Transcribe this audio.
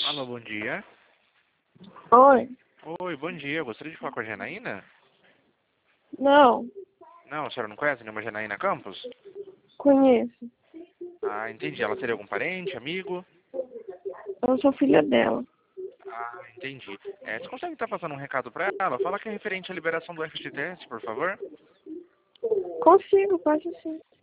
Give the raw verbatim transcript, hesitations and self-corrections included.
Alô, bom dia. Oi. Oi, bom dia. Gostaria de falar com a Janaína? Não, Não, a senhora não conhece nenhuma Janaína Campos? conheço. Ah, entendi. Ela seria algum parente, amigo? Eu sou filha dela. Ah, entendi. É, você consegue estar passando um recado pra ela? Fala que é referente à liberação do F G T S, por favor? Consigo, pode sim.